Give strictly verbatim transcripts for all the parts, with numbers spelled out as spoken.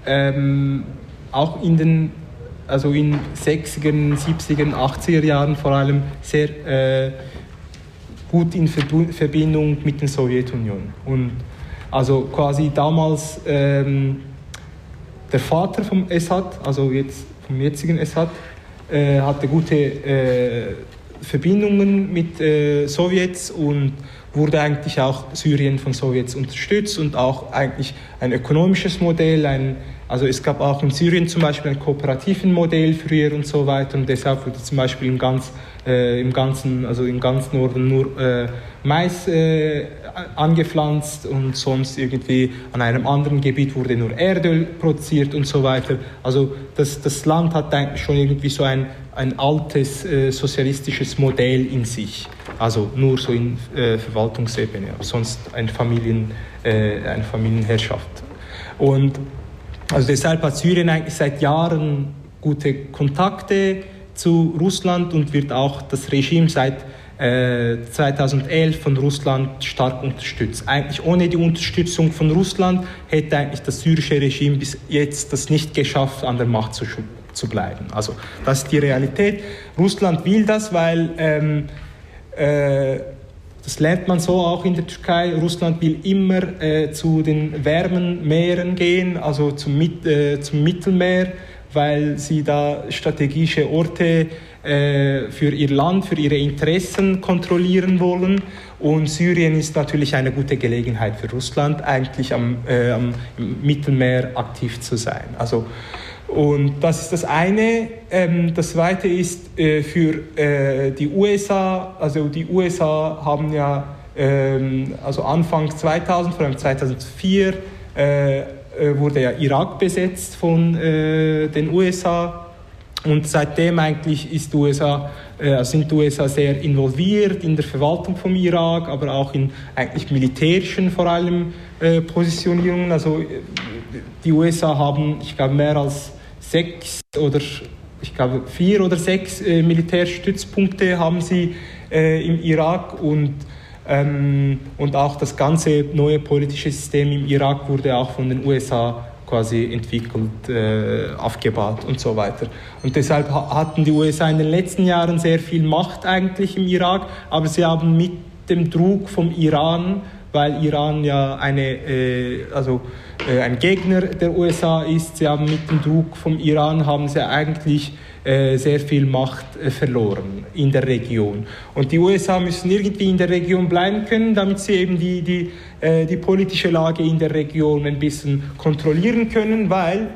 ähm, auch in den also in sechziger, siebziger, achtziger Jahren vor allem sehr äh, gut in Verbindung mit der Sowjetunion. Und also quasi damals ähm, der Vater vom Esad, also jetzt vom jetzigen Esad, äh, hatte gute äh, Verbindungen mit äh, Sowjets und wurde eigentlich auch Syrien von Sowjets unterstützt und auch eigentlich ein ökonomisches Modell, ein Also es gab auch in Syrien zum Beispiel ein kooperatives Modell früher und so weiter und deshalb wurde zum Beispiel im, ganz, äh, im ganzen, also im ganzen Norden nur äh, Mais äh, angepflanzt und sonst irgendwie an einem anderen Gebiet wurde nur Erdöl produziert und so weiter. Also das, das Land hat eigentlich schon irgendwie so ein, ein altes äh, sozialistisches Modell in sich, also nur so in äh, Verwaltungsebene, aber sonst eine, Familien, äh, eine Familienherrschaft. Und Also deshalb hat Syrien eigentlich seit Jahren gute Kontakte zu Russland und wird auch das Regime seit äh, zweitausendelf von Russland stark unterstützt. Eigentlich ohne die Unterstützung von Russland hätte eigentlich das syrische Regime bis jetzt das nicht geschafft, an der Macht zu, zu bleiben. Also das ist die Realität. Russland will das, weil ähm, äh, das lernt man so auch in der Türkei. Russland will immer äh, zu den wärmen Meeren gehen, also zum, äh, zum Mittelmeer, weil sie da strategische Orte äh, für ihr Land, für ihre Interessen kontrollieren wollen. Und Syrien ist natürlich eine gute Gelegenheit für Russland, eigentlich am, äh, am Mittelmeer aktiv zu sein. Also, und das ist das eine. Ähm, das zweite ist äh, für äh, die U S A. Also die U S A haben ja ähm, also Anfang zweitausend, vor allem zweitausendvier, äh, wurde ja Irak besetzt von äh, den U S A. Und seitdem eigentlich ist die U S A, äh, sind die U S A sehr involviert in der Verwaltung vom Irak, aber auch in eigentlich militärischen vor allem äh, Positionierungen. Also die U S A haben, ich glaube, mehr als sechs oder ich glaube vier oder sechs äh, Militärstützpunkte haben sie äh, im Irak und, ähm, und auch das ganze neue politische System im Irak wurde auch von den U S A quasi entwickelt, äh, aufgebaut und so weiter. Und deshalb ha- hatten die U S A in den letzten Jahren sehr viel Macht eigentlich im Irak, aber sie haben mit dem Druck vom Iran, weil Iran ja eine, äh, also äh, ein Gegner der U S A ist, sie haben mit dem Druck vom Iran haben sie eigentlich äh, sehr viel Macht äh, verloren in der Region. Und die U S A müssen irgendwie in der Region bleiben können, damit sie eben die, die, äh, die politische Lage in der Region ein bisschen kontrollieren können, weil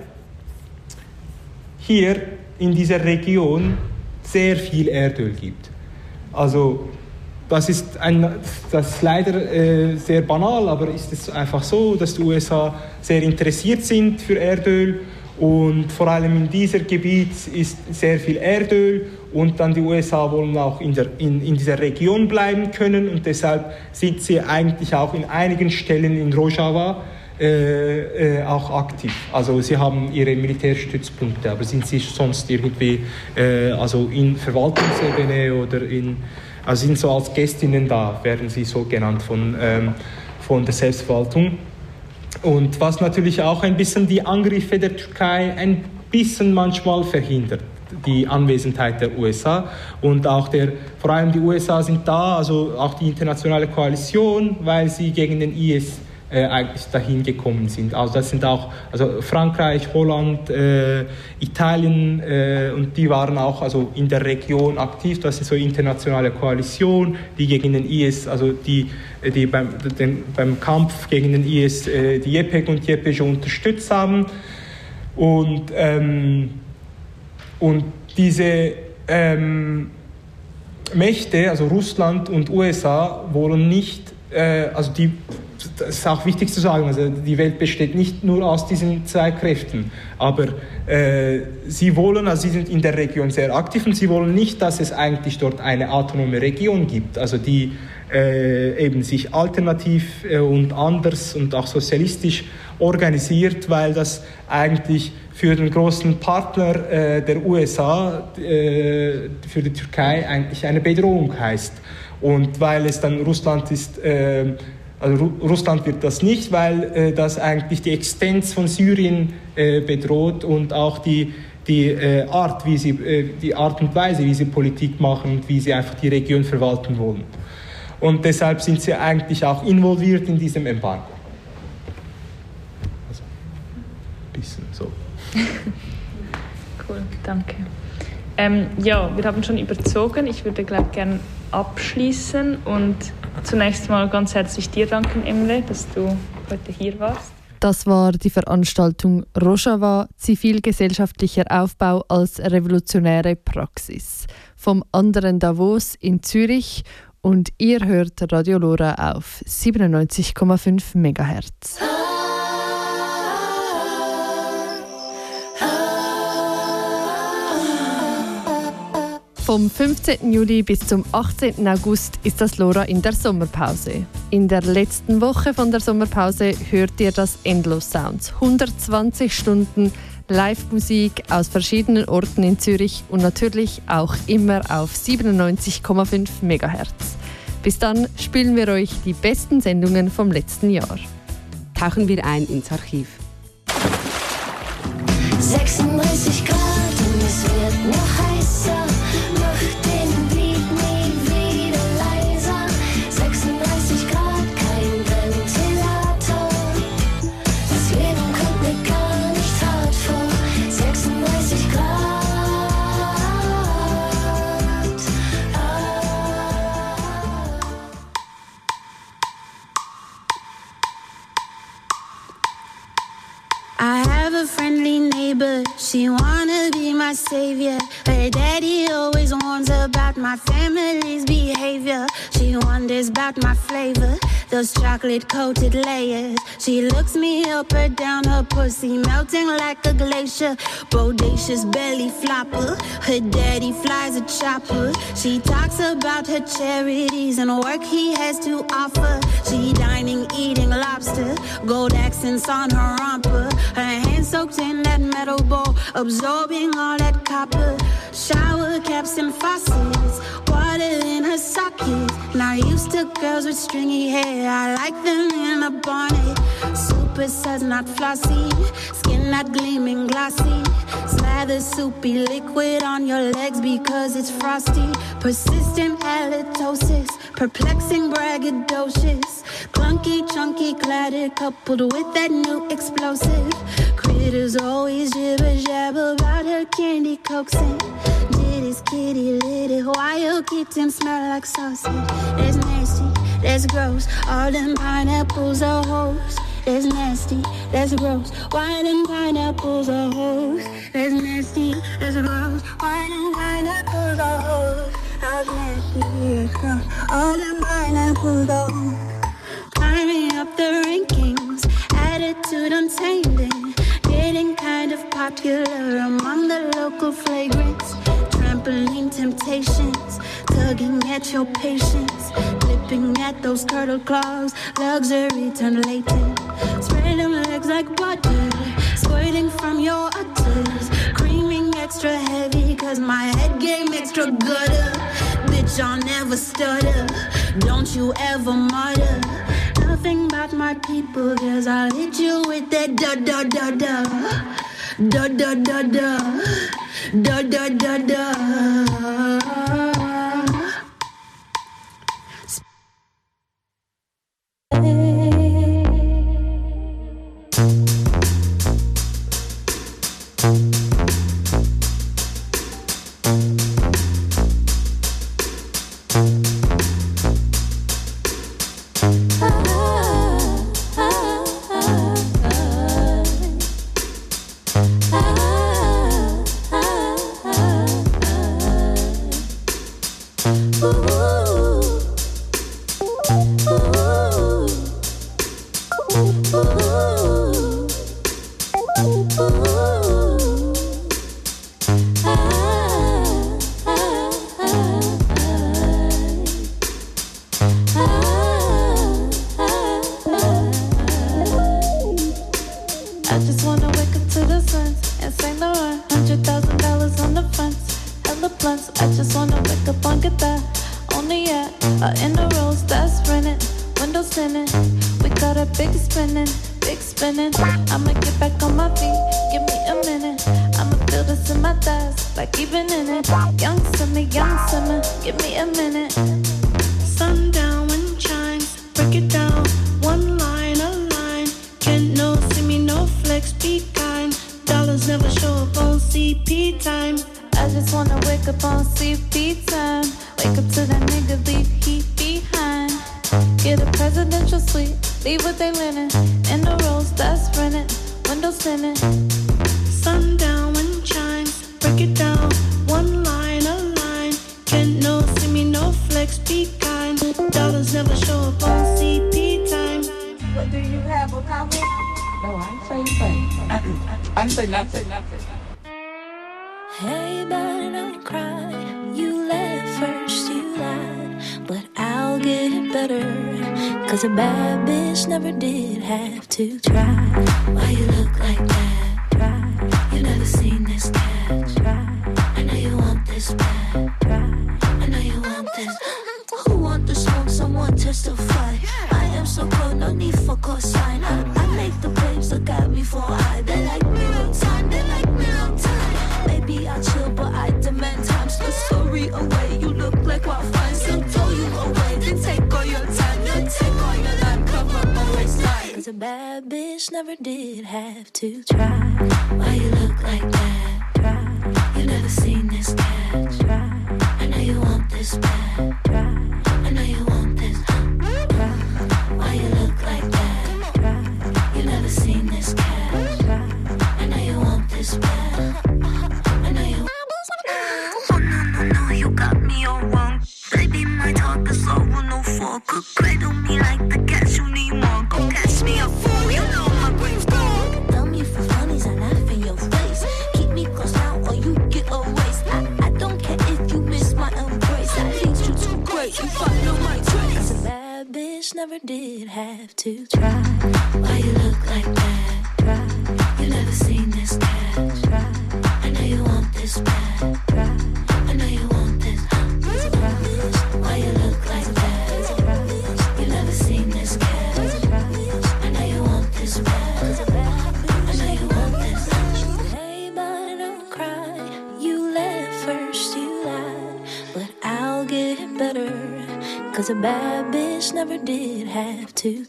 hier in dieser Region sehr viel Erdöl gibt. Also Das ist, ein, das ist leider äh, sehr banal, aber ist es einfach so, dass die U S A sehr interessiert sind für Erdöl und vor allem in diesem Gebiet ist sehr viel Erdöl und dann die U S A wollen auch in, der, in, in dieser Region bleiben können und deshalb sind sie eigentlich auch in einigen Stellen in Rojava äh, äh, auch aktiv. Also sie haben ihre Militärstützpunkte, aber sind sie sonst irgendwie äh, also in Verwaltungsebene oder in Also sind so als Gästinnen da, werden sie so genannt von, ähm, von der Selbstverwaltung. Und was natürlich auch ein bisschen die Angriffe der Türkei ein bisschen manchmal verhindert, die Anwesenheit der U S A. Und auch der, vor allem die U S A sind da, also auch die internationale Koalition, weil sie gegen den I S Äh, eigentlich dahin gekommen sind. Also das sind auch also Frankreich, Holland, äh, Italien äh, und die waren auch also in der Region aktiv. Das ist so eine internationale Koalition, die gegen den I S, also die, die beim, den, beim Kampf gegen den I S äh, die Y P G und Y P G unterstützt haben. Und, ähm, und diese ähm, Mächte, also Russland und U S A, wollen nicht, äh, also die das ist auch wichtig zu sagen, also die Welt besteht nicht nur aus diesen zwei Kräften, aber äh, sie wollen, also sie sind in der Region sehr aktiv und sie wollen nicht, dass es eigentlich dort eine autonome Region gibt, also die äh, eben sich alternativ äh, und anders und auch sozialistisch organisiert, weil das eigentlich für den großen Partner äh, der U S A, äh, für die Türkei eigentlich eine Bedrohung heißt. Und weil es dann Russland ist, äh, Also Ru- Russland wird das nicht, weil äh, das eigentlich die Existenz von Syrien äh, bedroht und auch die, die, äh, Art, wie sie, äh, die Art und Weise, wie sie Politik machen und wie sie einfach die Region verwalten wollen. Und deshalb sind sie eigentlich auch involviert in diesem Embargo. Also ein bisschen so. Cool, danke. Ähm, ja, wir haben schon überzogen. Ich würde glaube gerne abschließen und zunächst mal ganz herzlich dir danken, Emre, dass du heute hier warst. Das war die Veranstaltung Rojava, zivilgesellschaftlicher Aufbau als revolutionäre Praxis. Vom anderen Davos in Zürich und ihr hört Radio Lora auf siebenundneunzig Komma fünf Megahertz. Vom fünfzehnten Juli bis zum achtzehnten August ist das Lora in der Sommerpause. In der letzten Woche von der Sommerpause hört ihr das Endlos Sounds. hundertzwanzig Stunden Live-Musik aus verschiedenen Orten in Zürich und natürlich auch immer auf siebenundneunzig Komma fünf Megahertz. Bis dann spielen wir euch die besten Sendungen vom letzten Jahr. Tauchen wir ein ins Archiv. sechsunddreißig Grad und es wird noch heißer. Mach den Beat nie wieder leiser. sechsunddreißig Grad, kein Ventilator. Das Leben kommt mir gar nicht hart vor. sechsunddreißig Grad. I have a friendly neighbor, she wanna be my savior. Her daddy always warns about my family's behavior. She wonders about my flavor, those chocolate-coated layers. She looks me up or down, her pussy melting like a glacier. Bodacious belly flopper, her daddy flies a chopper. She talks about her charities and work he has to offer. She dining, eating lobster, gold accents on her romper. Her hands soaked in that metal bowl, absorbing all that copper. Shower caps and faucets, water in her sockets. Not used to girls with stringy hair, I like them in a bonnet. Super suds, not flossy, skin not gleaming glossy. Slather soupy liquid on your legs because it's frosty. Persistent halitosis, perplexing braggadocious. Clunky, chunky, clatter, coupled with that new explosive. Critters always jibber jabber about her candy coaxing. Ditties, kitty, litty, wild kitten smell like sausage. That's nasty, that's gross, all them pineapples are hoes. That's nasty, that's gross, why them pineapples are hoes. That's nasty, that's gross, why them pineapples are hoes. That's nasty, that's gross, all them pineapples are hoes. Climbing up the rankings, attitude untamed, getting kind of popular among the local flagrants. Trampoline temptations, tugging at your patience, clipping at those turtle claws, luxury turned latent. Spread them legs like butter, squirting from your udders, creaming extra heavy cause my head game extra gutter. Bitch, I'll never stutter, don't you ever mutter nothing about my people, cause I'll hit you with that da da da da da da da da da da da da. In the rose that's rented, windows tinted. big spinning, big spinning. I'ma get back on my feet, give me a minute. I'ma feel this in my thighs, like even in it. Young summer, young summer, give me a minute. Sundown when it shines, break it down. One line, a line. Can't no see me, no flex, be kind. Dollars never show up on C P time. I just wanna wake up on C P time. Wake up to that nigga, leave heat behind. Get a presidential suite, leave with they linen. In the rolls, that's rented, windows tinted. Sundown when it shines, break it down. One line, a line. Can't no see me, no flex, be kind. Dollars never show up on C P time. What do you have a comment? No, I ain't saying anything. I didn't say nothing, nothing. Hey, but don't cry. You left first, you lied. But I'll get better. Cause a bad bitch never did have to try. Why you look like that? Try. You never seen this cat. Try. I know you want this bad. Try. I know you want this. Who want to smoke? Someone testify. I am so cold, no need for cosign. I, I make the babes look at me for eye. They like me on time, they like me on time. Maybe I chill, but I demand time. So sorry away, you look like wildfire. So throw you away, then take all your time. Then take all your time, cover my waistline. Cause a bad bitch never did have to try. Why you look like that? Try. You never seen this cat. Try. I know you want this bad. Try. I know you want this. Try. Why you look like that? Try. You never seen this cat. Try. I know you want this bad. I know you. Oh no no no, you got me all wrong. Baby, my talk is over, no fork. Could cradle me like the cat you need more. Go catch me a fool, you know my brain's gone. Tell me for funnies, I laugh in your face. Keep me close down or you get a waste. I, I don't care if you miss my embrace. I think you too great, you follow my trace. Cause a bad bitch never did have to try. Why you look like that? Try. You never seen this cat. Try. I know you want this bad. Try. I know you want this. Try. Why you look like that? Try. You never seen this cat. Try. I know you want this bad. I know you want this. Hey, but don't cry. You left first, you lied. But I'll get better. Cause a bad bitch never did have to.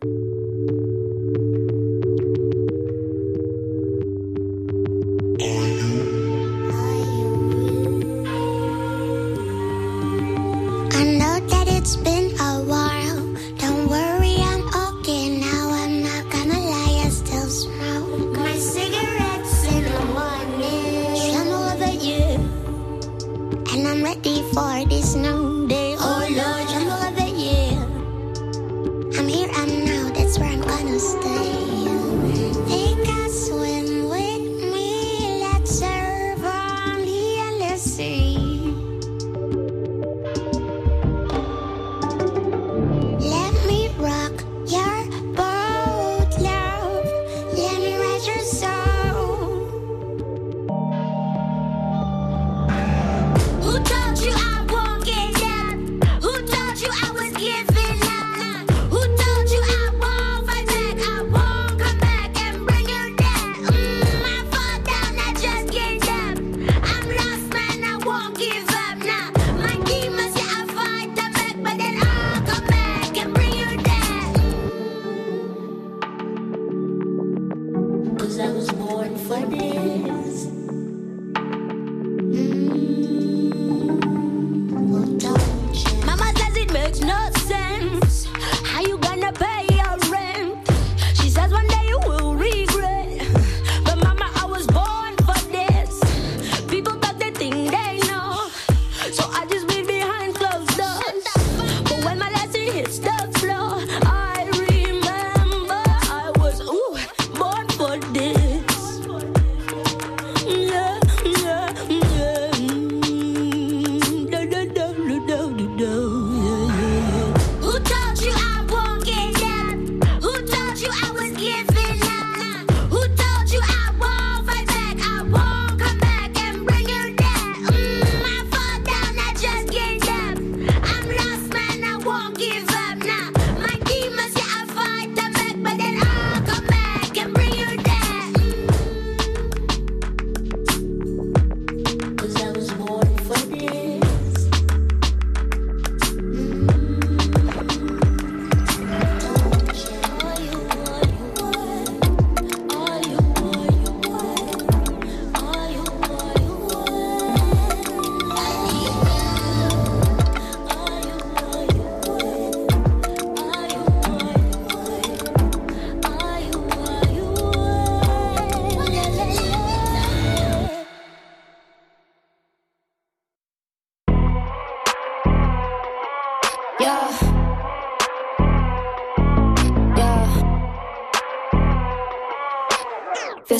I know that it's been a while. Don't worry, I'm okay now. I'm not gonna lie, I still smoke my cigarettes in the morning. Trouble of a year, and I'm ready for this new day. Oh Lord, trouble of a year. I'm here, I'm now.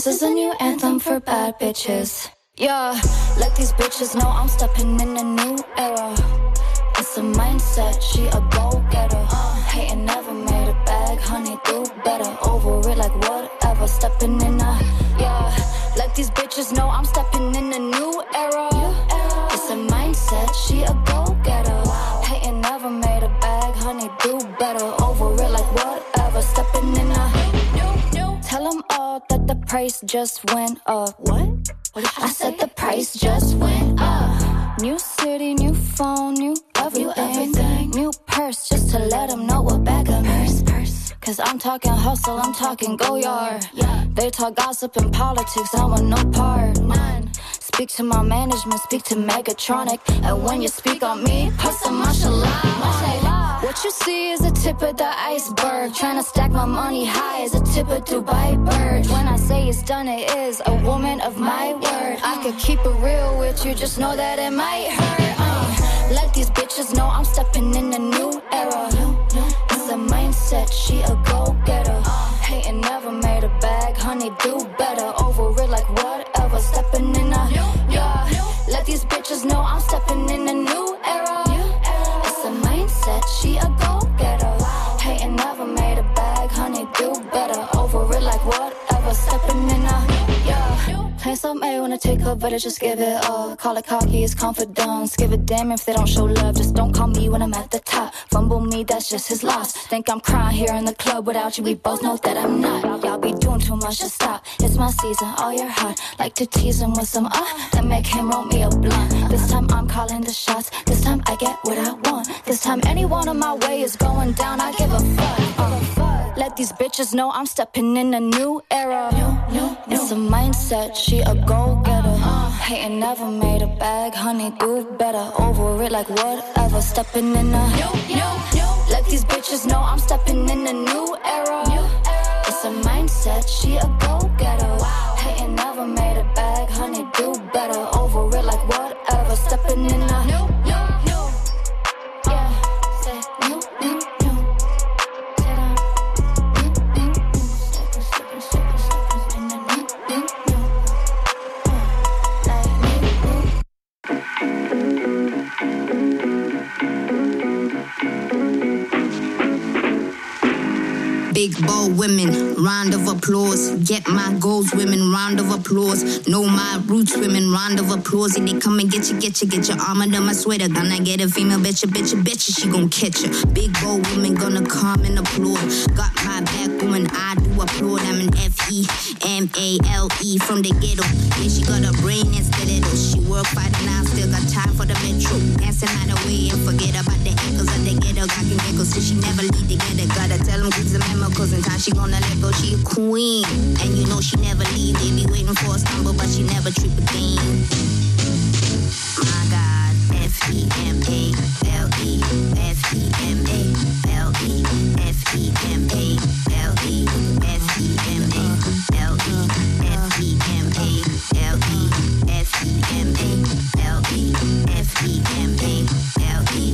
This is a new anthem for bad bitches. Yeah, let these bitches know I'm stepping in a new era. It's a mindset, she a go-getter. Hating never made a bag, honey, do better. Over it like whatever, stepping in a, yeah. Let these bitches know I'm stepping in a new era. It's a mindset, she a go-getter. Hating never made a bag, honey, do better. Over it like whatever, stepping in a, tell them all that the price just went up. What? I said the price just went up. New city, new phone, new everything. New, everything. New purse, just to let them know what bag I'm in. Cause I'm talking hustle, I'm talking go yard. Yeah. They talk gossip and politics, I want no part, none. Speak to my management, speak to Megatronic. And when you speak on me, put some mashallah. What you see is a tip of the iceberg. Tryna stack my money high is a tip of Dubai bird. When I say it's done, it is a woman of my word. I could keep it real with you, just know that it might hurt. uh, Let these bitches know I'm stepping in a new era. It's a mindset, she a go-getter. Hating never made a bag, honey, do better. Over it like whatever, stepping in a, yeah. Let these bitches know I'm stepping in a new era. It's a mindset, she a go-getter. Hating never made a bag, honey, do better. Over it like whatever, stepping in a, yeah. Play some A, wanna take her, better just give it up. Call it cocky, it's confidence. Give a damn if they don't show love. Just don't call me when I'm at the top. Fumble me, that's just his loss. Think I'm crying here in the club without you, we both know that I'm not. Y'all be doing too much to stop. It's my season, all you're hot. Like to tease him with some uh, then make him roll me a blunt. This time I'm calling the shots. This time I get what I want. This time anyone on my way is going down, I give a fuck. uh, Let these bitches know I'm stepping in a new era. It's a mindset, she a go-getter. Hating never made a bag, honey, do better. Over it like whatever, stepping in a, let these bitches know I'm stepping in a new era. It's a mindset, she a go-getter. Hating never made a bag, honey, do better. Over it like whatever, stepping in a, Big bold women, round of applause. Get my goals, women, round of applause. Know my roots, women, round of applause. If they come and get you, get you, get your arm under my sweater. Gonna get a female, betcha, betcha, betcha, she gon' catch you. Big bold women gonna come and applaud. Got my back, woman, I do applaud. I'm an F E M A L E from the ghetto. Yeah, she got a brain and stiletto. She work fighting now, still got time for the metro. Dancing out the way and forget about the echoes of the ghetto. Got can get so she never leave together. Gotta tell them kids the memo. Cause in time she gonna let go, she a queen. And you know she never leave, they be waiting for a stumble, but she never trip again. My God, F E M A L E, F E M A L E, F E M A L E, F E M A L E, F E M A L E, F E M A L E, F E M A L E.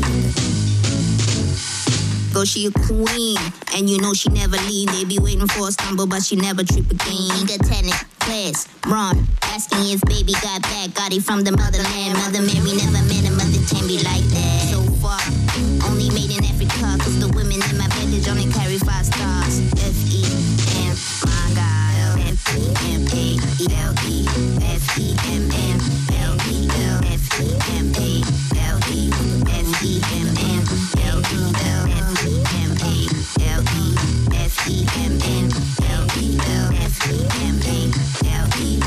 Go, she a queen, and you know she never leave. They be waiting for a stumble, but she never trip again. Nigga tenant, class, run, asking if baby got back. Got it from the motherland. Mother Mary never met a mother can be like that. So far, only made in Africa, cause the women in my village only carry five stars. F E M, my God, F E M A L E, F E M A L E, F E M A L E, F E M A L E, F E M A L E, F E M A L E, F E M A L E.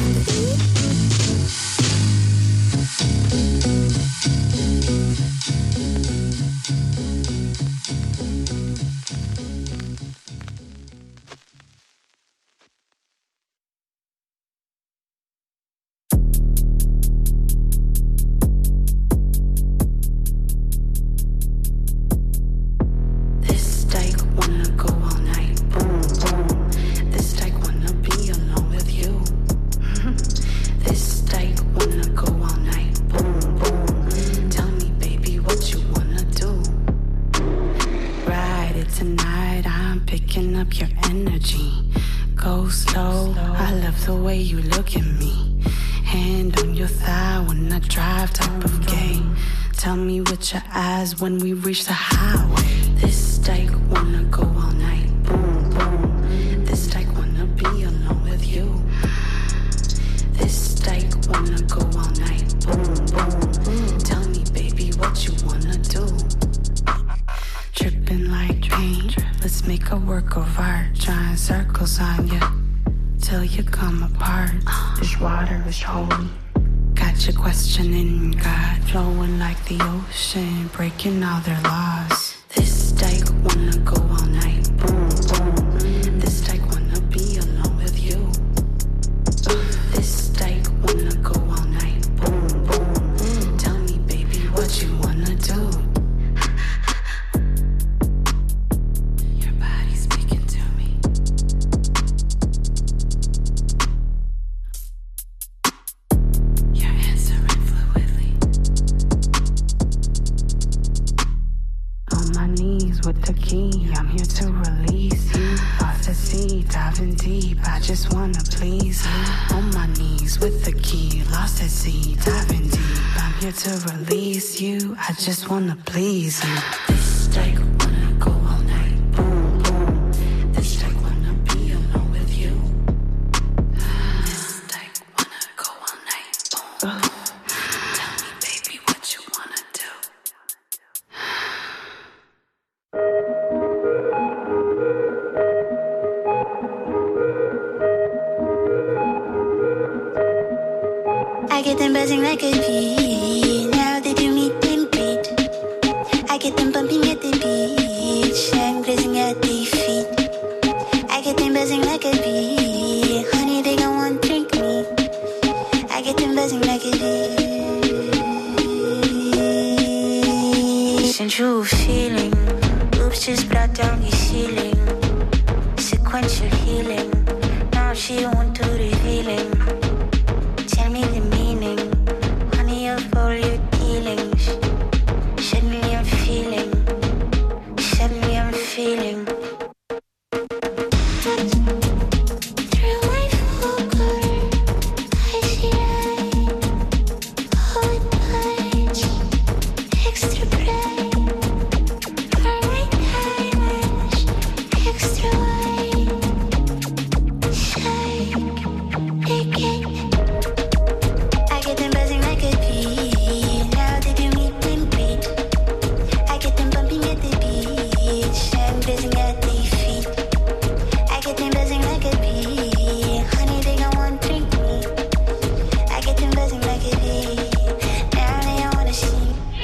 Go go slow. I love the way you look at me. Hand on your thigh when I drive, type of game. Tell me with your eyes when we reach the highway. This dyke wanna go all night, boom, boom. This dyke wanna be alone with you. This dyke wanna go all night, boom, boom. Tell me, baby, what you wanna do. Tripping like paint, let's make a work of art. Drawing circles on you till you come apart. This water is holy. Got you questioning God, flowing like the ocean, breaking all their laws. This dyke wanna go all night, boom, boom. This dyke wanna be alone with you. This dyke wanna go all night, boom, boom. Tell me, baby, what you wanna do. Your body's speaking to me. You're answering fluidly. On my knees with the key, I'm here to release you. Lost at sea, diving deep, I just wanna please you. On my knees with the key, lost at sea, diving deep, I'm here to release you. I just wanna please you. This dyke wanna go all night, boom, boom. This dyke wanna be alone with you. This dyke wanna go all night, boom. Tell me, baby, what you wanna do. I get them buzzing like a bee. Now they do meet and greet. I get them bumping at the beach and grazing at their feet. I get them buzzing like a bee. Honey, they gon' want to drink me. I get them buzzing like a bee. Sensual feeling. Oops, just brought down your ceiling. Sequential healing. Now she want to revealing. Tell me the meaning, honey, of all your dealings. Suddenly I'm feeling, suddenly I'm feeling. Through my focus, I see light. Hold touch, extra bright. For my diamonds, extra white. Shine, pick it. I get them buzzing like a bee. Now they do meet and greet. I get them bumping at the beach and grazing at their feet. I get them buzzing like a bee. Honey, they gon' want to drink me. I get them buzzing like a bee. Now they don't wanna see.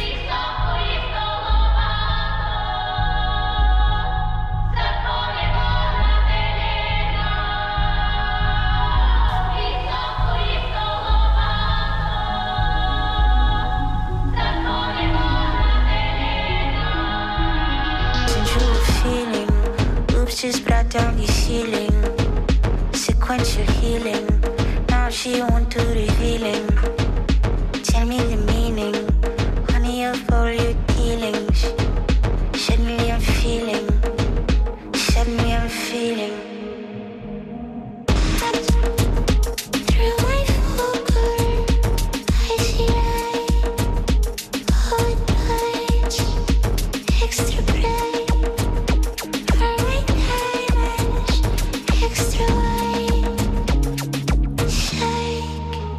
Sensual feeling. Oops, just brought down your ceiling. Sequential healing. Now she want to revealing. Tell me the meaning, honey, of all your dealings. Suddenly I'm feeling, suddenly I'm feeling. Through my focus, I see light. Hold touch, extra bright. For my diamonds, extra white. Shine,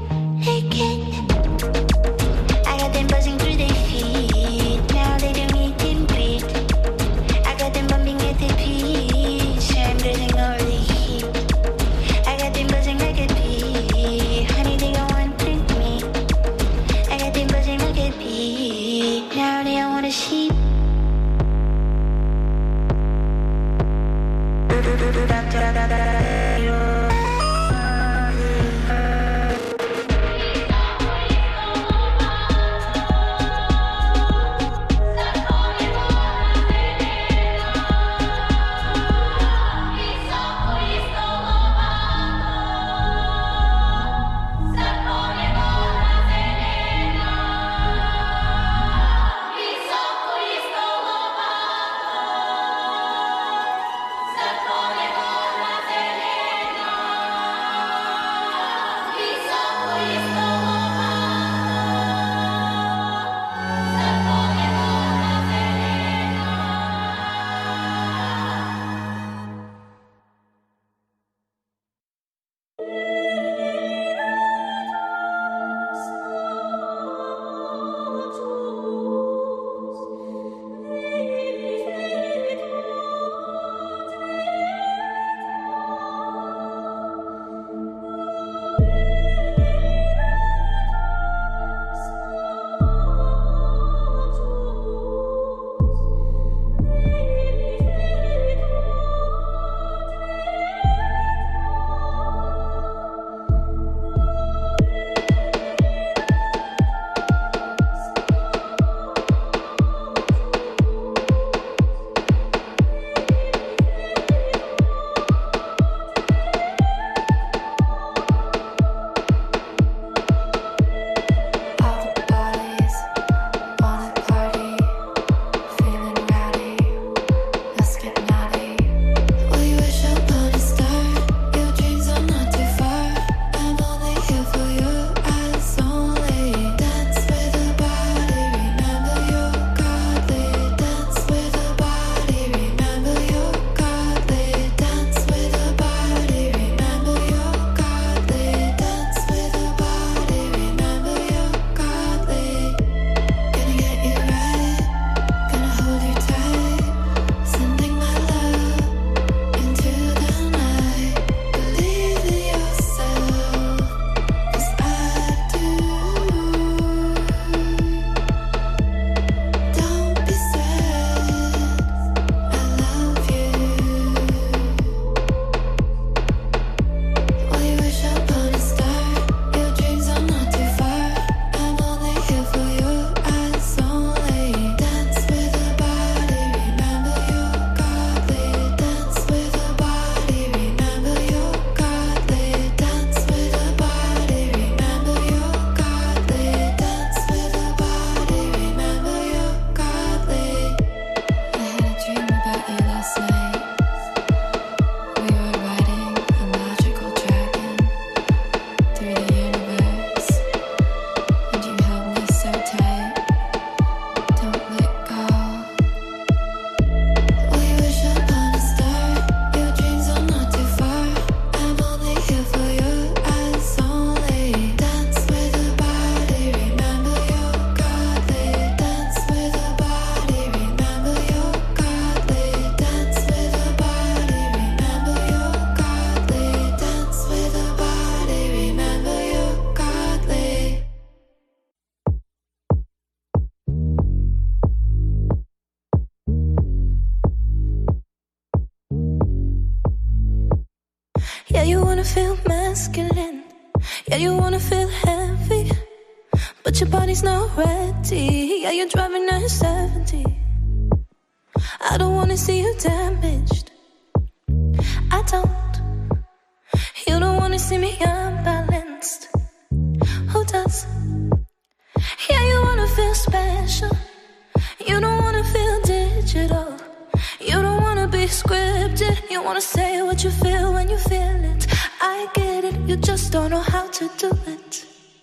feel masculine. Yeah, you wanna feel heavy, but your body's not ready. Yeah, you're driving at seventy. I don't wanna see you damaged. I don't. You don't wanna see me unbalanced. Who does? Yeah, you wanna feel special. You don't wanna feel digital. You don't wanna be scripted. You wanna say what you feel when you feel it. I get it, you just don't know how to do it.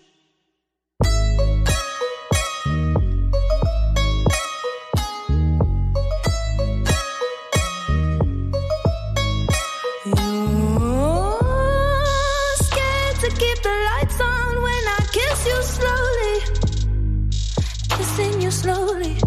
You're scared to keep the lights on when I kiss you slowly. Kissing you slowly.